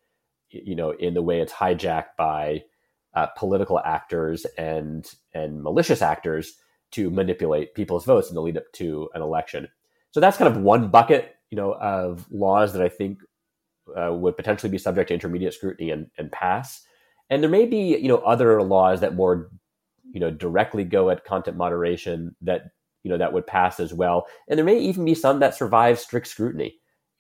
the way it's hijacked by political actors and malicious actors to manipulate people's votes in the lead up to an election. So that's kind of one bucket, of laws that I think would potentially be subject to intermediate scrutiny and pass. And there may be, other laws that more, directly go at content moderation that, that would pass as well. And there may even be some that survive strict scrutiny.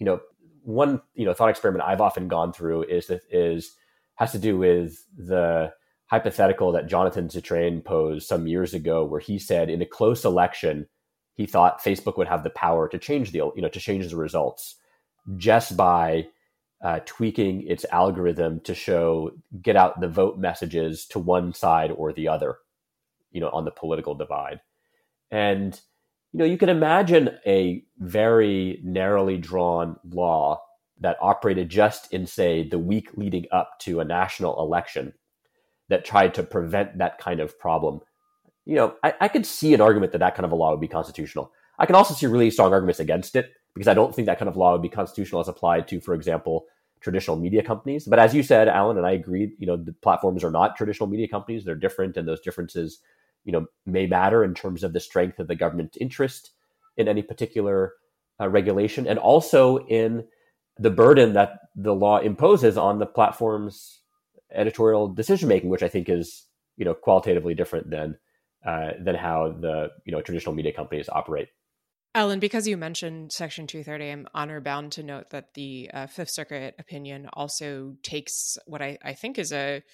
One, thought experiment I've often gone through has to do with the hypothetical that Jonathan Zittrain posed some years ago, where he said in a close election, he thought Facebook would have the power to change the results just by tweaking its algorithm to get out the vote messages to one side or the other, on the political divide. And, you can imagine a very narrowly drawn law that operated just in, say, the week leading up to a national election that tried to prevent that kind of problem. I could see an argument that kind of a law would be constitutional. I can also see really strong arguments against it, because I don't think that kind of law would be constitutional as applied to, for example, traditional media companies. But as you said, Alan, and I agree, the platforms are not traditional media companies. They're different, and those differences, may matter in terms of the strength of the government interest in any particular regulation, and also in the burden that the law imposes on the platform's editorial decision-making, which I think is, qualitatively different than how the, traditional media companies operate. Alan, because you mentioned Section 230, I'm honor bound to note that the Fifth Circuit opinion also takes what I think is a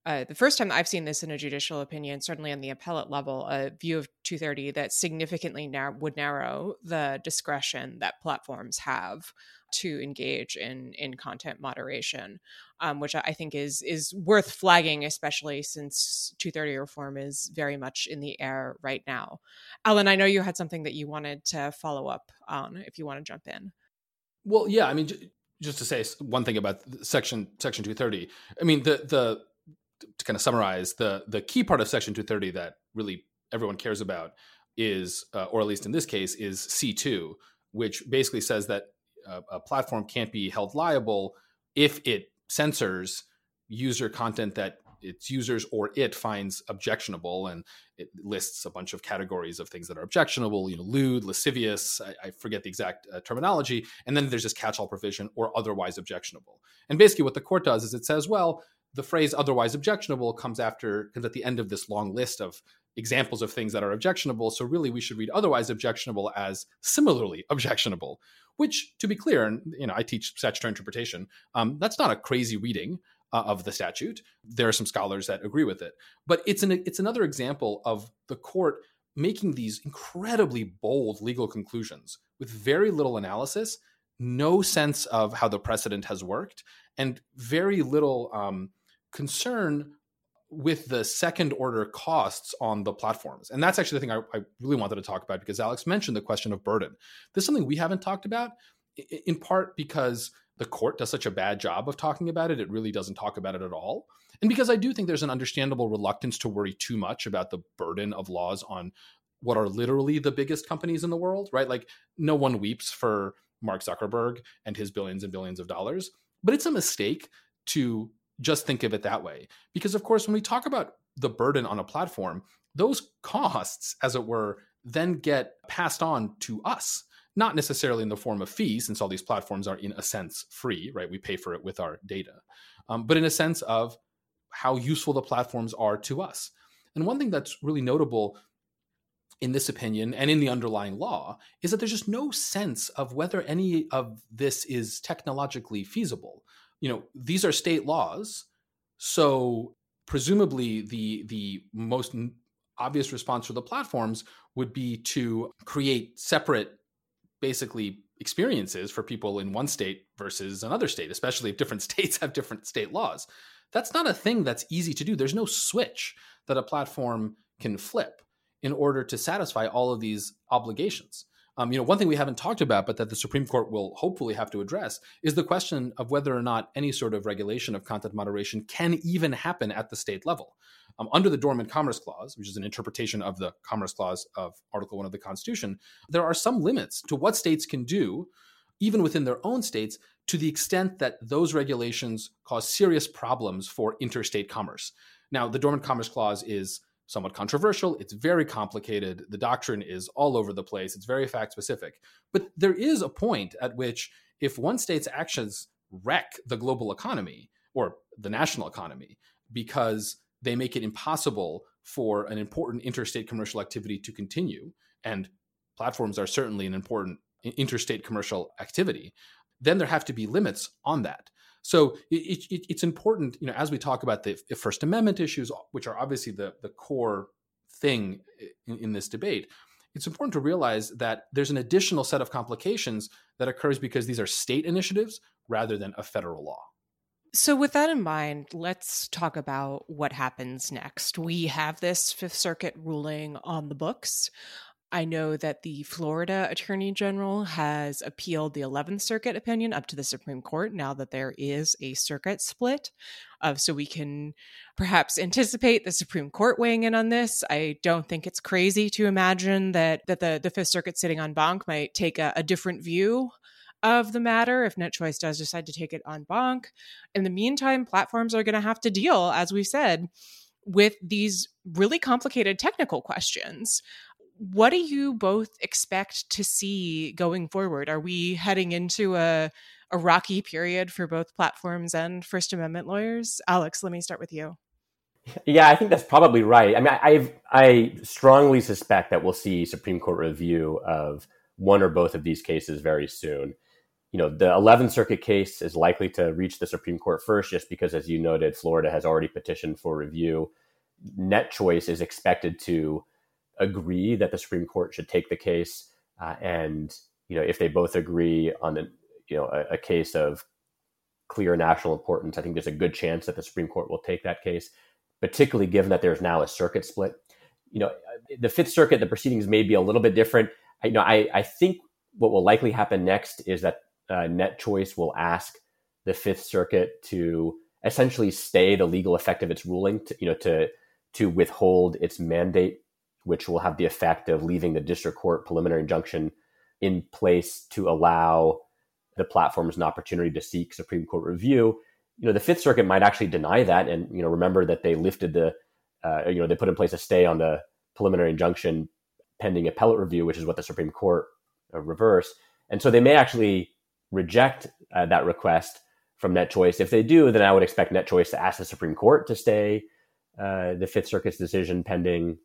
the first time I've seen this in a judicial opinion, certainly on the appellate level, a view of 230 that significantly would narrow the discretion that platforms have to engage in content moderation, which I think is worth flagging, especially since 230 reform is very much in the air right now. Alan, I know you had something that you wanted to follow up on, if you want to jump in. Well, yeah, I mean, just to say one thing about Section 230, I mean, to kind of summarize, the key part of Section 230 that really everyone cares about is, or at least in this case, is C2, which basically says that a platform can't be held liable if it censors user content that its users or it finds objectionable, and it lists a bunch of categories of things that are objectionable, lewd, lascivious, I forget the exact terminology, and then there's this catch-all provision, or otherwise objectionable. And basically what the court does is it says, well, the phrase otherwise objectionable comes at the end of this long list of examples of things that are objectionable, so really we should read otherwise objectionable as similarly objectionable, which, to be clear, and I teach statutory interpretation, that's not a crazy reading of the statute. There are some scholars that agree with it, but it's another example of the court making these incredibly bold legal conclusions with very little analysis, no sense of how the precedent has worked, and very little concern with the second order costs on the platforms. And that's actually the thing I really wanted to talk about, because Alex mentioned the question of burden. This is something we haven't talked about, in part because the court does such a bad job of talking about it. It really doesn't talk about it at all. And because I do think there's an understandable reluctance to worry too much about the burden of laws on what are literally the biggest companies in the world, right? Like, no one weeps for Mark Zuckerberg and his billions and billions of dollars. But it's a mistake to just think of it that way. Because, of course, when we talk about the burden on a platform, those costs, as it were, then get passed on to us, not necessarily in the form of fees, since all these platforms are, in a sense, free, right? We pay for it with our data, but in a sense of how useful the platforms are to us. And one thing that's really notable in this opinion and in the underlying law is that there's just no sense of whether any of this is technologically feasible. These are state laws, so presumably the most obvious response for the platforms would be to create separate, basically, experiences for people in one state versus another state, especially if different states have different state laws. That's not a thing that's easy to do. There's no switch that a platform can flip in order to satisfy all of these obligations. One thing we haven't talked about, but that the Supreme Court will hopefully have to address, is the question of whether or not any sort of regulation of content moderation can even happen at the state level. Under the Dormant Commerce Clause, which is an interpretation of the Commerce Clause of Article 1 of the Constitution, there are some limits to what states can do, even within their own states, to the extent that those regulations cause serious problems for interstate commerce. Now, the Dormant Commerce Clause is somewhat controversial. It's very complicated. The doctrine is all over the place. It's very fact specific. But there is a point at which, if one state's actions wreck the global economy or the national economy because they make it impossible for an important interstate commercial activity to continue, and platforms are certainly an important interstate commercial activity, then there have to be limits on that. So it's important, as we talk about the First Amendment issues, which are obviously the core thing in this debate, it's important to realize that there's an additional set of complications that occurs because these are state initiatives rather than a federal law. So with that in mind, let's talk about what happens next. We have this Fifth Circuit ruling on the books. I know that the Florida Attorney General has appealed the 11th Circuit opinion up to the Supreme Court now that there is a circuit split. So we can perhaps anticipate the Supreme Court weighing in on this. I don't think it's crazy to imagine that the Fifth Circuit sitting en banc might take a different view of the matter if NetChoice does decide to take it en banc. In the meantime, platforms are going to have to deal, as we said, with these really complicated technical questions. What do you both expect to see going forward? Are we heading into a rocky period for both platforms and First Amendment lawyers? Alex, let me start with you. Yeah, I think that's probably right. I mean, I strongly suspect that we'll see Supreme Court review of one or both of these cases very soon. the 11th Circuit case is likely to reach the Supreme Court first, just because, as you noted, Florida has already petitioned for review. NetChoice is expected to agree that the Supreme Court should take the case. And if they both agree on a case of clear national importance, I think there's a good chance that the Supreme Court will take that case, particularly given that there's now a circuit split. The Fifth Circuit, the proceedings may be a little bit different. I think what will likely happen next is that NetChoice will ask the Fifth Circuit to essentially stay the legal effect of its ruling, to withhold its mandate, which will have the effect of leaving the district court preliminary injunction in place to allow the platforms an opportunity to seek Supreme Court review. The Fifth Circuit might actually deny that, and remember that they lifted they put in place a stay on the preliminary injunction pending appellate review, which is what the Supreme Court reversed. And so they may actually reject that request from NetChoice. If they do, then I would expect NetChoice to ask the Supreme Court to stay the Fifth Circuit's decision pending,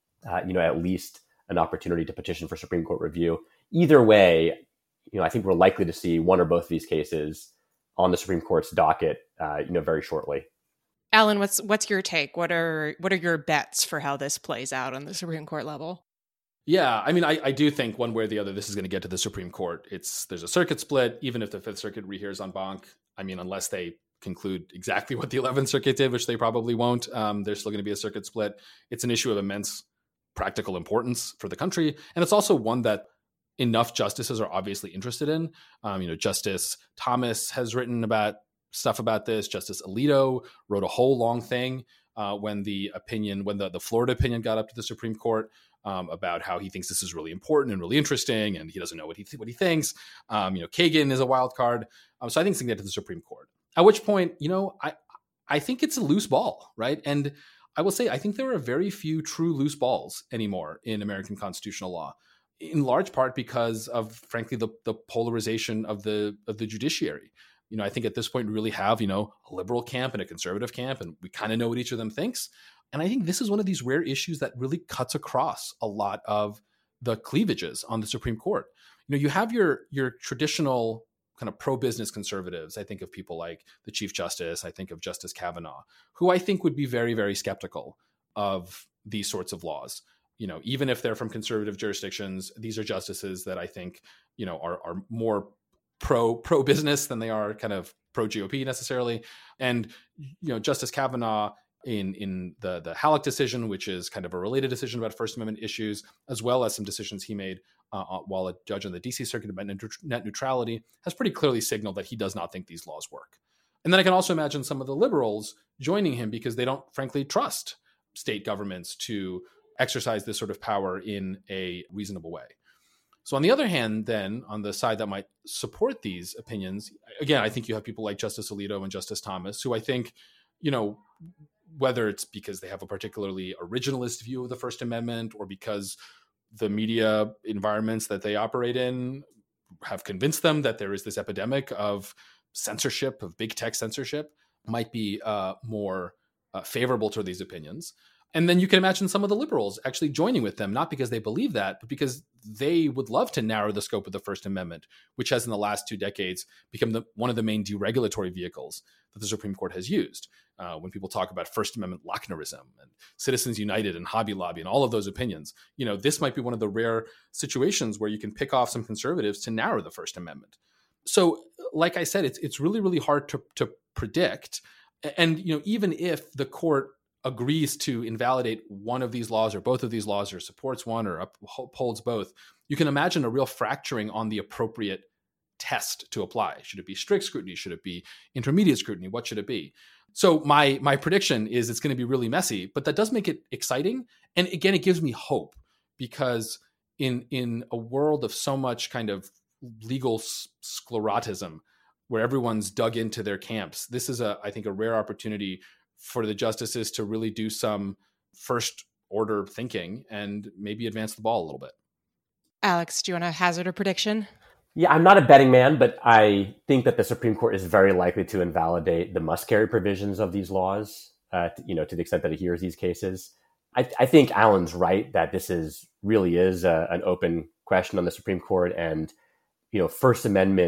at least an opportunity to petition for Supreme Court review. Either way, I think we're likely to see one or both of these cases on the Supreme Court's docket, very shortly. Alan, what's your take? What are your bets for how this plays out on the Supreme Court level? Yeah, I do think one way or the other, this is going to get to the Supreme Court. There's a circuit split, even if the Fifth Circuit rehears en banc. Unless they conclude exactly what the 11th Circuit did, which they probably won't, there's still going to be a circuit split. It's an issue of immense practical importance for the country. And it's also one that enough justices are obviously interested in. Justice Thomas has written about stuff about this. Justice Alito wrote a whole long thing when the Florida opinion got up to the Supreme Court about how he thinks this is really important and really interesting, and he doesn't know what he thinks. Kagan is a wild card. So I think it's going to get to the Supreme Court. At which point, I think it's a loose ball, right? And I will say, I think there are very few true loose balls anymore in American constitutional law, in large part because of, frankly, the polarization of the judiciary. I think at this point we really have, a liberal camp and a conservative camp, and we kind of know what each of them thinks. And I think this is one of these rare issues that really cuts across a lot of the cleavages on the Supreme Court. You have your traditional kind of pro-business conservatives. I think of people like the Chief Justice. I think of Justice Kavanaugh, who I think would be very, very skeptical of these sorts of laws. Even if they're from conservative jurisdictions, these are justices that I think, are more pro-business than they are kind of pro-GOP necessarily. And, Justice Kavanaugh in the Halleck decision, which is kind of a related decision about First Amendment issues, as well as some decisions he made while a judge on the DC Circuit about net neutrality, has pretty clearly signaled that he does not think these laws work. And then I can also imagine some of the liberals joining him because they don't, frankly, trust state governments to exercise this sort of power in a reasonable way. So on the other hand, then, on the side that might support these opinions, again, I think you have people like Justice Alito and Justice Thomas, who I think, whether it's because they have a particularly originalist view of the First Amendment or because the media environments that they operate in have convinced them that there is this epidemic of censorship, of big tech censorship, might be more favorable to these opinions. And then you can imagine some of the liberals actually joining with them, not because they believe that, but because they would love to narrow the scope of the First Amendment, which has in the last 2 decades become one of the main deregulatory vehicles that the Supreme Court has used. When people talk about First Amendment Lochnerism and Citizens United and Hobby Lobby and all of those opinions, this might be one of the rare situations where you can pick off some conservatives to narrow the First Amendment. So, like I said, it's really, really hard to predict. And, even if the court agrees to invalidate one of these laws or both of these laws or supports one or upholds both, you can imagine a real fracturing on the appropriate test to apply. Should it be strict scrutiny? Should it be intermediate scrutiny? What should it be? So my prediction is it's going to be really messy, but that does make it exciting. And again, it gives me hope because in a world of so much kind of legal sclerotism where everyone's dug into their camps, this is I think a rare opportunity for the justices to really do some first order thinking and maybe advance the ball a little bit. Alex, do you want to hazard a prediction? Yeah, I'm not a betting man, but I think that the Supreme Court is very likely to invalidate the must-carry provisions of these laws, to the extent that it hears these cases. I think Alan's right that this really is an open question on the Supreme Court, and First Amendment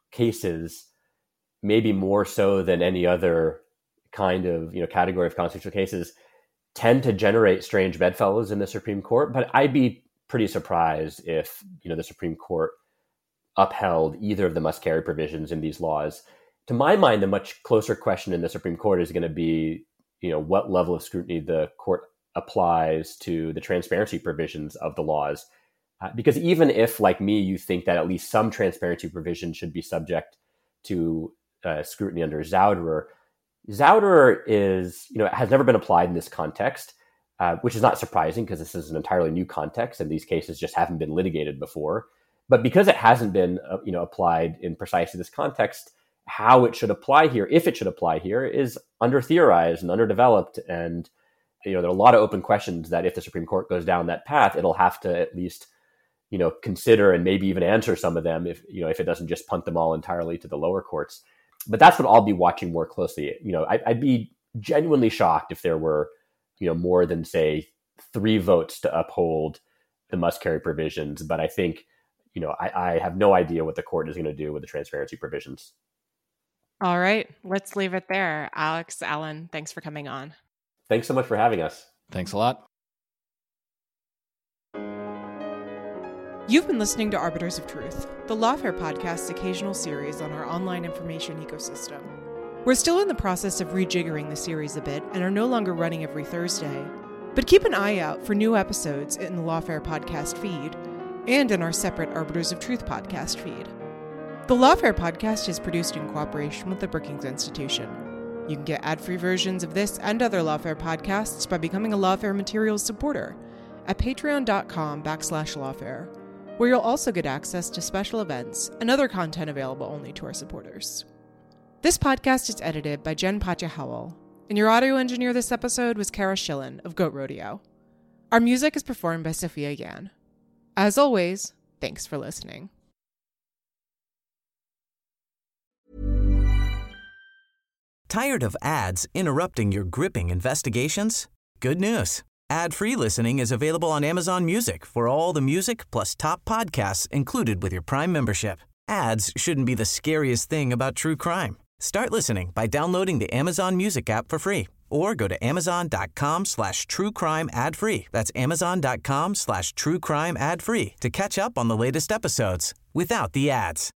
cases, maybe more so than any other kind of category of constitutional cases, tend to generate strange bedfellows in the Supreme Court. But I'd be pretty surprised if the Supreme Court upheld either of the must-carry provisions in these laws. To my mind, the much closer question in the Supreme Court is going to be, what level of scrutiny the court applies to the transparency provisions of the laws. Because even if, like me, you think that at least some transparency provisions should be subject to scrutiny under Zauderer is, has never been applied in this context, which is not surprising because this is an entirely new context and these cases just haven't been litigated before. But because it hasn't been, applied in precisely this context, how it should apply here, if it should apply here, is under-theorized and underdeveloped. And, there are a lot of open questions that if the Supreme Court goes down that path, it'll have to at least consider and maybe even answer some of them if it doesn't just punt them all entirely to the lower courts. But that's what I'll be watching more closely. I'd be genuinely shocked if there were, more than, say, 3 votes to uphold the must-carry provisions. But I think, I have no idea what the court is going to do with the transparency provisions. All right, let's leave it there. Alex, Alan, thanks for coming on. Thanks so much for having us. Thanks a lot. You've been listening to Arbiters of Truth, the Lawfare podcast's occasional series on our online information ecosystem. We're still in the process of rejiggering the series a bit and are no longer running every Thursday, but keep an eye out for new episodes in the Lawfare podcast feed and in our separate Arbiters of Truth podcast feed. The Lawfare podcast is produced in cooperation with the Brookings Institution. You can get ad-free versions of this and other Lawfare podcasts by becoming a Lawfare Materials supporter at patreon.com/lawfare, where you'll also get access to special events and other content available only to our supporters. This podcast is edited by Jen Patja Howell, and your audio engineer this episode was Kara Schillen of Goat Rodeo. Our music is performed by Sophia Yan. As always, thanks for listening. Tired of ads interrupting your gripping investigations? Good news. Ad-free listening is available on Amazon Music for all the music plus top podcasts included with your Prime membership. Ads shouldn't be the scariest thing about true crime. Start listening by downloading the Amazon Music app for free or go to amazon.com/truecrime ad-free. That's amazon.com/truecrime ad-free to catch up on the latest episodes without the ads.